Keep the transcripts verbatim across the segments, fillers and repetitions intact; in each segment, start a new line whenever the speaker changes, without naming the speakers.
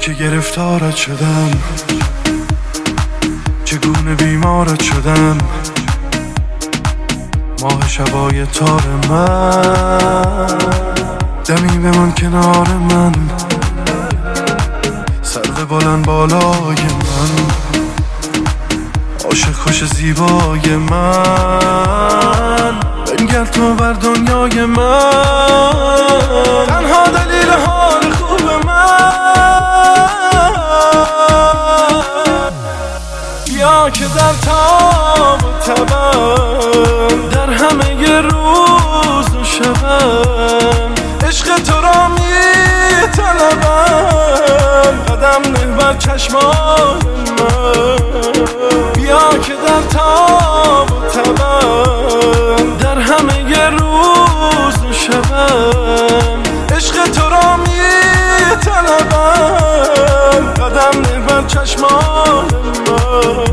که گرفتارت شدم، چگونه بیمارت شدم. ماه شبای تار من، دمی بمان کنار من، سرو بلند بالای من، عاشق خوش زیبای من. بنگر تو بر دنیای من، تنها دلیل حال خوب من. بیا که در تاب و تبم، در همه روز و شبم، عشق تو را می طلبم. قدم نه بر چشمان من، بیا که در تاب و تبم، در همه روز و شبم، عشق تو را می طلبم. قدم نه بر چشمان من.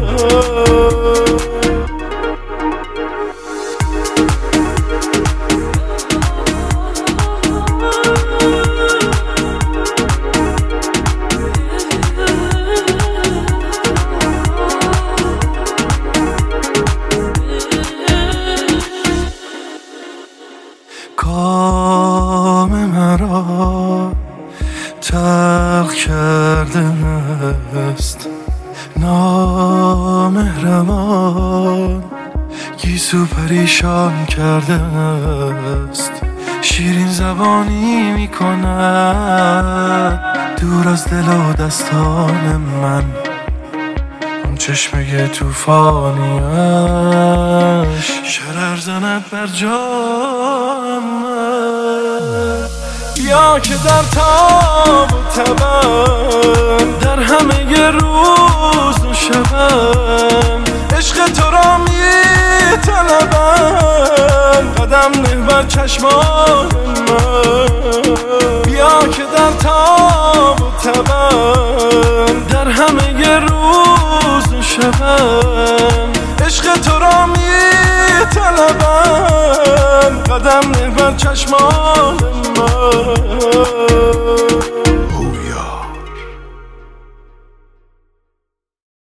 کام مرا تلخ کرده است، نامهربان گیسو پریشان کرده است. شیرین زبانی می کند دور از دل و دستان من، اون چشمه توفانیش شرر زند بر جان من. بیا که در تاب و تبم، در همه روز و شبم، عشق تو را می طلبم. قدم نه بر چشمان من، بیا که در تاب و تبم، در همه روز و شبم، عشق تو را می طلبم. قدم نه بر چشمان